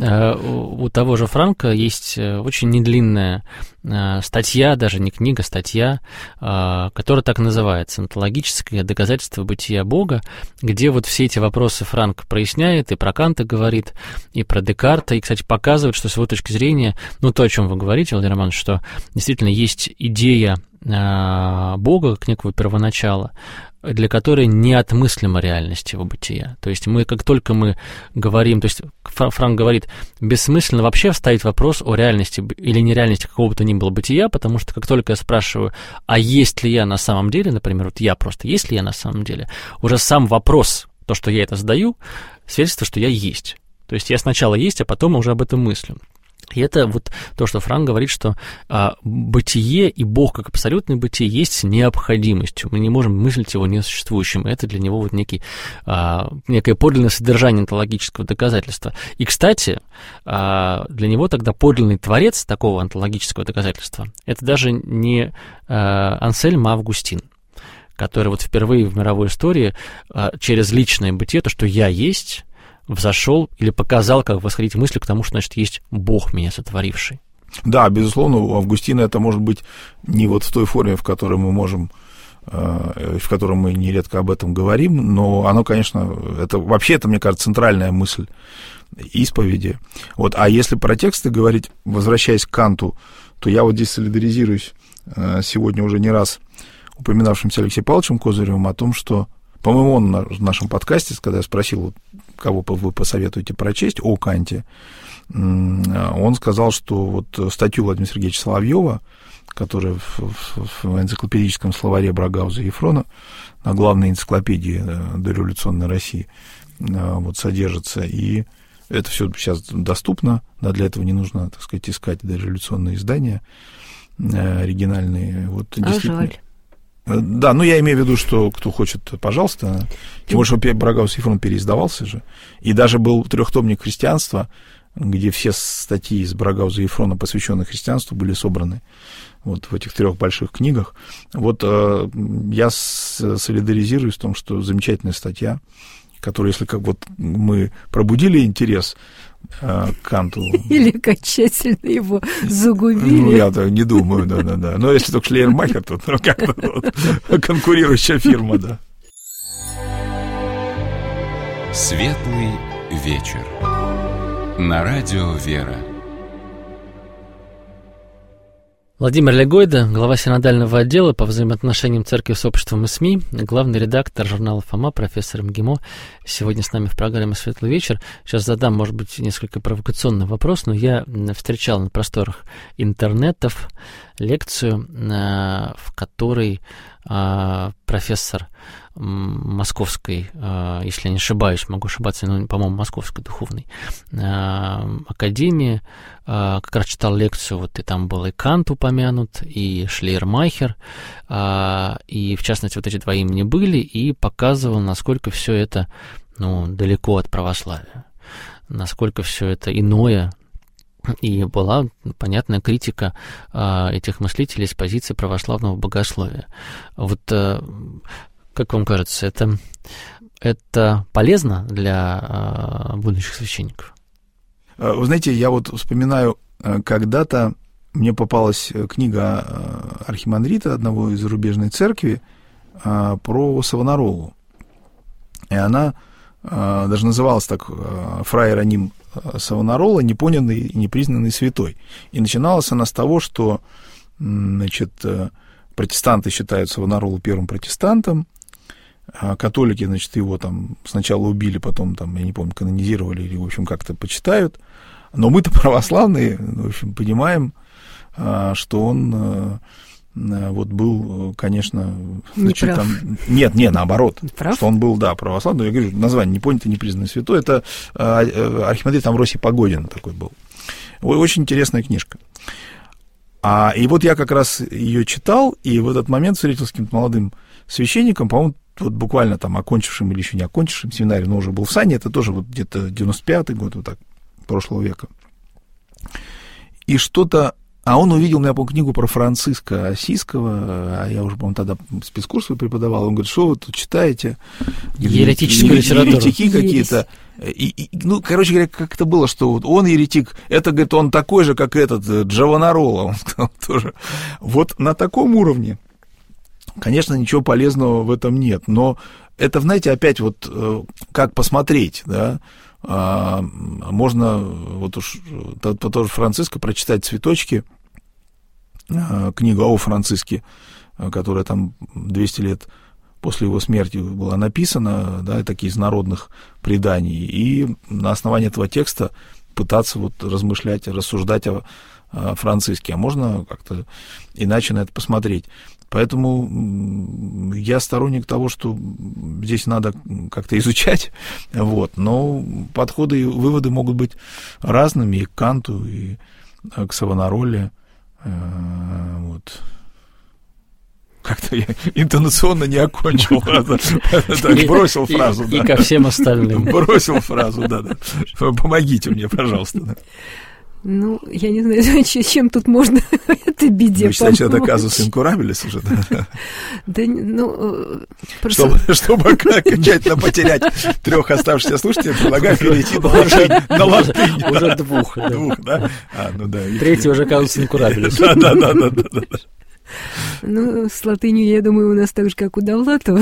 У того же Франка есть очень недлинная статья, даже не книга, статья, которая так называется «Онтологическое доказательство бытия Бога», где вот все эти вопросы Франк проясняет, и про Канта говорит, и про Декарта, и, кстати, показывает, что с его точки зрения, ну то, о чем вы говорите, Владимир Романович, что действительно есть идея Бога как некого первоначала, для которой неотмыслима реальность его бытия. То есть мы, как только мы говорим, то есть Франк говорит, бессмысленно вообще вставить вопрос о реальности или нереальности какого бы то ни было бытия, потому что как только я спрашиваю, а есть ли я на самом деле, например, вот я просто, есть ли я на самом деле, уже сам вопрос, то, что я это задаю, свидетельствует, что я есть. То есть я сначала есть, а потом уже об этом мыслю. И это вот то, что Франк говорит, что бытие и Бог как абсолютное бытие есть необходимостью. Мы не можем мыслить его несуществующим. Это для него вот некое подлинное содержание онтологического доказательства. И, кстати, для него тогда подлинный творец такого онтологического доказательства — это даже не Ансельм, а Августин, который вот впервые в мировой истории через личное бытие, то, что я есть, взошел или показал, как восходить мысли к тому, что, значит, есть Бог, меня сотворивший. Да, безусловно, у Августина это может быть не вот в той форме, в которой мы можем, в которой мы нередко об этом говорим, но оно, конечно, это вообще, это, мне кажется, центральная мысль исповеди. Вот, а если про тексты говорить, возвращаясь к Канту, то я вот здесь солидаризируюсь сегодня уже не раз упоминавшимся Алексеем Павловичем Козыревым о том, что, по-моему, он в нашем подкасте, когда я спросил, кого вы посоветуете прочесть о Канте, он сказал, что вот статью Владимира Сергеевича Соловьева, которая в энциклопедическом словаре Брагауза и Ефрона, на главной энциклопедии дореволюционной России, вот, содержится, и это все сейчас доступно, да, для этого не нужно, так сказать, искать дореволюционные издания оригинальные. Вот, жаль. Да, ну я имею в виду, что кто хочет, пожалуйста. Тем более, что Брагаус и Ефрон переиздавался же. И даже был трехтомник христианства, где все статьи из Брагауза и Ефрона, посвященные христианству, были собраны вот в этих 3 больших книгах. Вот я солидаризируюсь в том, что замечательная статья, которая, если как вот мы пробудили интерес к Канту... Или окончательно его загубили. Ну, я-то не думаю, да. Но если только Шлейермахер, то как-то вот, конкурирующая фирма, да. Светлый вечер. На радио «Вера». Владимир Легойда, глава синодального отдела по взаимоотношениям церкви с обществом и СМИ, главный редактор журнала «Фома», профессор МГИМО, сегодня с нами в программе «Светлый вечер». Сейчас задам, может быть, несколько провокационный вопрос, но я встречал на просторах интернетов лекцию, в которой профессор Московской, если я не ошибаюсь, могу ошибаться, но, по-моему, Московской духовной академии, как раз читал лекцию, вот и там был и Кант упомянут, и Шлейермахер, и, в частности, вот эти 2 имени были, и показывал, насколько все это, далеко от православия, насколько все это иное. И была понятная критика этих мыслителей с позиции православного богословия. Вот как вам кажется, это полезно для будущих священников? Вы знаете, я вот вспоминаю, когда-то мне попалась книга архимандрита одного из зарубежной церкви про Савонаролу. И она даже называлась так «Фрай Иероним Савонарола, непонятый и непризнанный святой». И начиналась она с того, что, значит, протестанты считают Савонаролу первым протестантом, католики, значит, его там сначала убили, потом, там, я не помню, канонизировали или, в общем, как-то почитают. Но мы-то православные, в общем, понимаем, что он вот был, конечно... Значит, там, нет, наоборот. Прав? Что он был, да, православный. Я говорю, название непонятый, непризнанный святой. Это архимандрит Амвросий Погодин такой был. Очень интересная книжка. И вот я как раз ее читал, и в этот момент встретился с каким-то молодым священником, по-моему, вот буквально там окончившим или еще не окончившим семинарий, но уже был в сане, это тоже вот где-то 95-й год, вот так, прошлого века. И что-то А он увидел у меня, по книгу про Франциска Осийского, а я уже, по-моему, тогда спецкурсы преподавал. Он говорит, что вы тут читаете? Еретическую литературу. Еретики какие-то. Ну, короче говоря, как это было, что вот он еретик, это, говорит, он такой же, как этот Джованарола, он сказал тоже. Вот на таком уровне, конечно, ничего полезного в этом нет, но это, знаете, опять вот как посмотреть, да, можно вот уж по тоже Франциско прочитать «Цветочки», книгу о Франциске, которая там 200 лет после его смерти была написана, да, такие из народных преданий, и на основании этого текста пытаться вот размышлять, рассуждать о Франциске, а можно как-то иначе на это посмотреть. Поэтому я сторонник того, что здесь надо как-то изучать, вот, но подходы и выводы могут быть разными и к Канту, и к Савонароле, вот. Как-то я интонационно не окончил фразу, бросил фразу. И ко всем остальным. Бросил фразу, да. Помогите мне, пожалуйста. Ну, я не знаю, чем тут можно этой беде помочь. Вы считаете, это казус инкурабилис уже, да? Да, ну... Чтобы окончательно потерять 3 оставшихся слушателей, предлагаю перейти на латынь. Уже 2. Двух, да? Ну да. 3 уже казус инкурабилис. Да. Ну, с латынью, я думаю, у нас так же, как у Довлатова.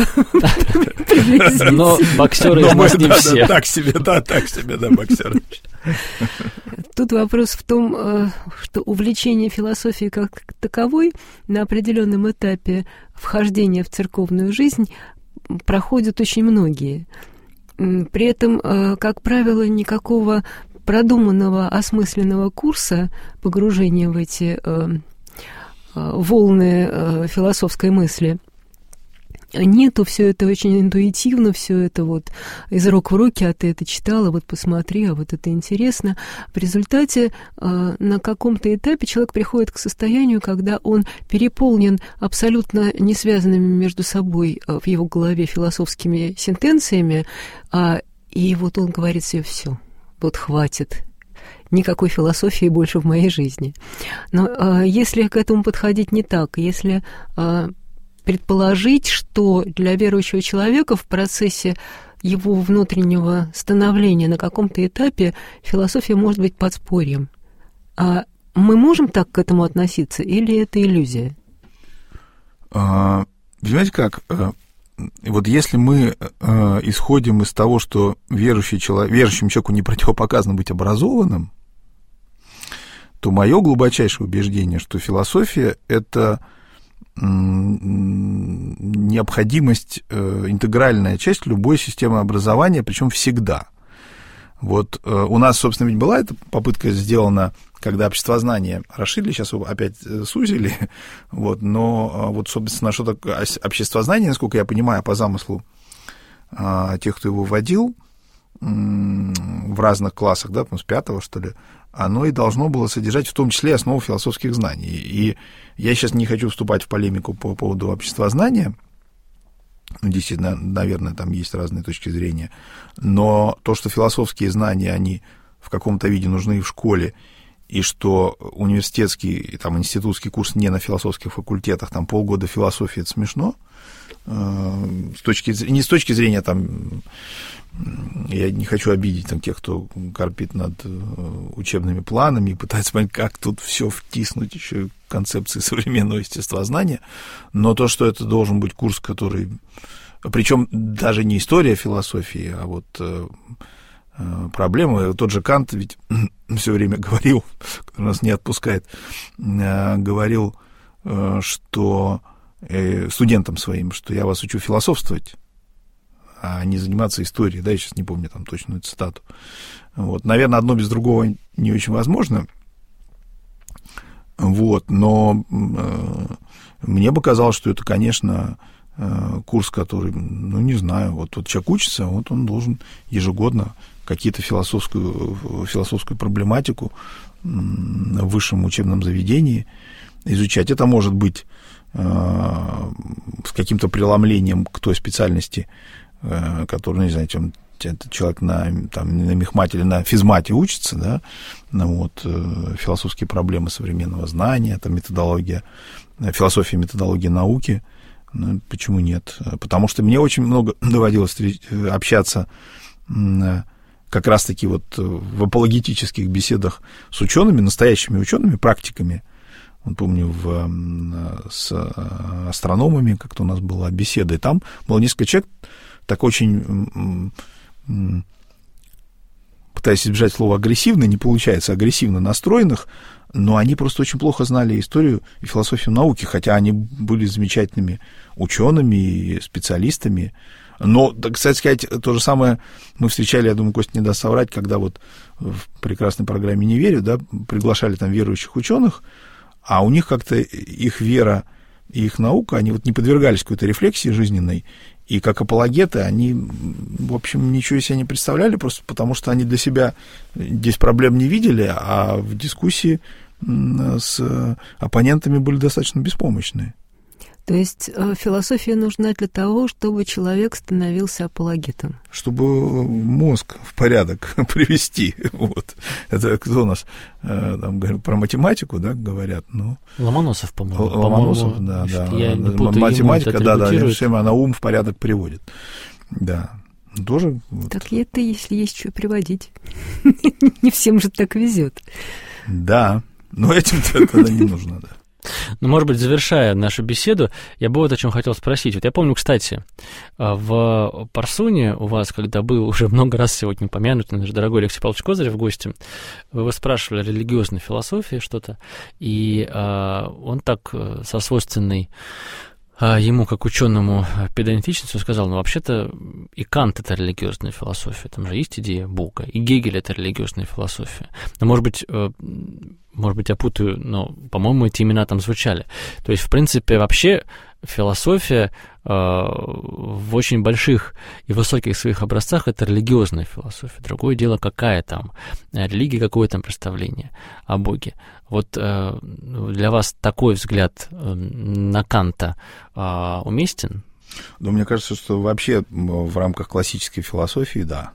Но боксеры из нас не все. Так себе, боксеры. Тут вопрос в том, что увлечение философией как таковой на определенном этапе вхождения в церковную жизнь проходят очень многие. При этом, как правило, никакого продуманного, осмысленного курса погружения в эти волны философской мысли нету, все это очень интуитивно, все это вот из рук в руки, а ты это читала, вот посмотри, а вот это интересно. В результате на каком-то этапе человек приходит к состоянию, когда он переполнен абсолютно не связанными между собой в его голове философскими сентенциями, и вот он говорит себе: все, вот хватит. Никакой философии больше в моей жизни. Но если к этому подходить не так, если предположить, что для верующего человека в процессе его внутреннего становления на каком-то этапе философия может быть подспорьем, мы можем так к этому относиться или это иллюзия? Понимаете как? Вот если мы исходим из того, что верующему человеку не противопоказано быть образованным, то мое глубочайшее убеждение, что философия — это необходимость, интегральная часть любой системы образования, причем всегда. Вот у нас, собственно, ведь была эта попытка сделана, когда обществознание расширили, сейчас его опять сузили, вот, но вот, собственно, что такое обществознание, насколько я понимаю, по замыслу тех, кто его вводил в разных классах, да, с 5-го, что ли, оно и должно было содержать в том числе основу философских знаний. И я сейчас не хочу вступать в полемику по поводу обществознания, действительно, наверное, там есть разные точки зрения, но то, что философские знания, они в каком-то виде нужны в школе, и что университетский, там, институтский курс не на философских факультетах, там, полгода философии — это смешно, не с точки зрения, там, я не хочу обидеть там тех, кто корпит над учебными планами и пытается понять, как тут все втиснуть еще и концепции современного естествознания, но то, что это должен быть курс, который... Причем даже не история философии, а вот проблема. Тот же Кант ведь все время говорил, который нас не отпускает, говорил, что студентам своим, что я вас учу философствовать, а не заниматься историей, да, я сейчас не помню там точную цитату. Вот. Наверное, одно без другого не очень возможно, вот, но мне бы казалось, что это, конечно, курс, который, ну, не знаю, вот человек учится, вот он должен ежегодно какие-то философскую проблематику в высшем учебном заведении изучать. Это может быть с каким-то преломлением к той специальности, которую, не знаю, этот человек на мехмате или на физмате учится, да, философские проблемы современного знания, там методология, философия, методология науки, почему нет? Потому что мне очень много доводилось общаться как раз-таки в апологетических беседах с учеными, настоящими учеными, практиками. Помню, с астрономами как-то у нас была беседа, и там было несколько человек, так очень, пытаясь избежать слова агрессивно, не получается, агрессивно настроенных, но они просто очень плохо знали историю и философию науки, хотя они были замечательными учеными и специалистами. Но, кстати сказать, то же самое мы встречали, я думаю, Костя не даст соврать, когда в прекрасной программе «Не верю», да, приглашали там верующих ученых, а у них как-то их вера и их наука, они не подвергались какой-то рефлексии жизненной, и как апологеты они, в общем, ничего себе не представляли, просто потому что они для себя здесь проблем не видели, а в дискуссии с оппонентами были достаточно беспомощные. То есть философия нужна для того, чтобы человек становился апологетом? Чтобы мозг в порядок привести. Это кто у нас там говорит про математику, да, говорят? Ломоносов, по-моему. Ломоносов, да. Я не путаю, математика, она ум в порядок приводит. Да. Тоже. Так это если есть что приводить. Не всем же так везет. Да. Но этим-то это не нужно, да. Может быть, завершая нашу беседу, я бы о чем хотел спросить. Я помню, кстати, в Парсуне у вас, когда был уже много раз сегодня упомянут наш дорогой Алексей Павлович Козырев в гости, вы его спрашивали о религиозной философии что-то, и он так со свойственной ему, как ученому педантичностью, сказал, вообще-то и Кант — это религиозная философия, там же есть идея Бога, и Гегель — это религиозная философия. Но, может быть, я путаю, но, по-моему, эти имена там звучали. То есть, в принципе, вообще философия в очень больших и высоких своих образцах — это религиозная философия. Другое дело, какая там религия, какое там представление о Боге. Для вас такой взгляд на Канта уместен? Да, мне кажется, что вообще в рамках классической философии, да.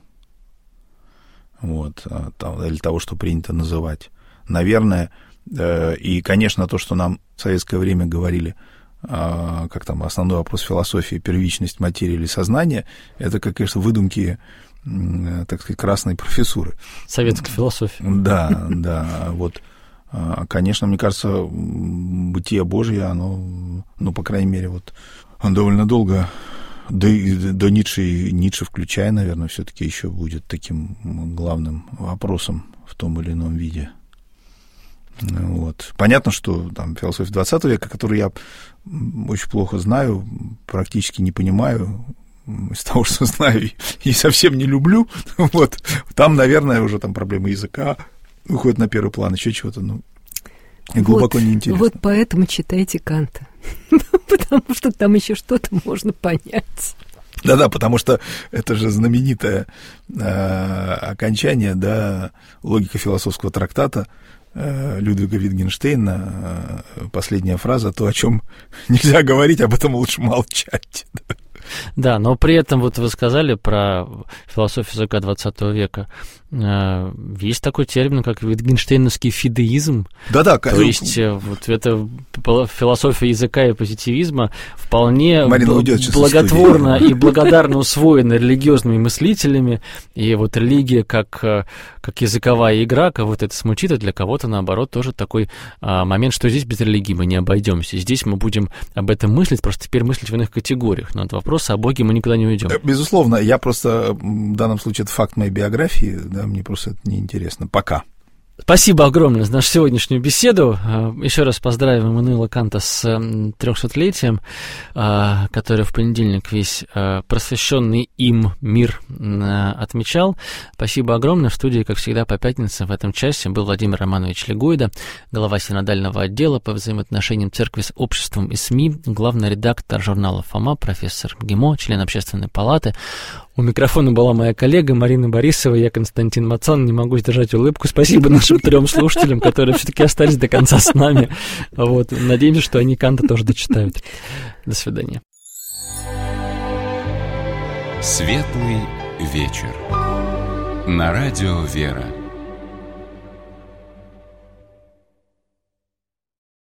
Или того, что принято называть. Наверное, и, конечно, то, что нам в советское время говорили, как там основной вопрос философии, первичность материи или сознания, это, конечно, выдумки, так сказать, красной профессуры. Советской философии. Да. Конечно, мне кажется, бытие Божье, оно, по крайней мере, довольно долго, до Ницше включая, наверное, все-таки еще будет таким главным вопросом в том или ином виде. Понятно, что там философия 20 века, которую я очень плохо знаю, практически не понимаю, из того, что знаю, и совсем не люблю, там, наверное, уже там проблемы языка выходят на первый план, еще чего-то, глубоко неинтересно. Поэтому читайте Канта, потому что там еще что-то можно понять. Да, потому что это же знаменитое окончание, да, логика философского трактата Людвига Витгенштейна, последняя фраза: то, о чем нельзя говорить, об этом лучше молчать. Да, но при этом вы сказали про философию языка 20 века. Есть такой термин, как витгенштейновский фидеизм. Да. То есть эта философия языка и позитивизма вполне благотворно и благодарно усвоена религиозными мыслителями. И религия как языковая игра, кого-то это смутит, а для кого-то, наоборот, тоже такой момент, что здесь без религии мы не обойдемся. Здесь мы будем об этом мыслить, просто теперь мыслить в иных категориях. Но от вопроса о Боге мы никуда не уйдем. Безусловно, я просто, в данном случае, это факт моей биографии, да, мне просто это неинтересно. Пока. Спасибо огромное за нашу сегодняшнюю беседу. Еще раз поздравим Иммануила Канта с 300-летием, который в понедельник весь просвещенный им мир отмечал. Спасибо огромное. В студии, как всегда, по пятницам в этом часе был Владимир Романович Легойда, глава синодального отдела по взаимоотношениям церкви с обществом и СМИ, главный редактор журнала «Фома», профессор МГИМО, член Общественной палаты. У микрофона была моя коллега Марина Борисова, я Константин Мацан. Не могу сдержать улыбку. Спасибо нашим 3 слушателям, которые все-таки остались до конца с нами. Надеемся, что они Канта тоже дочитают. До свидания. Светлый вечер. На радио «Вера».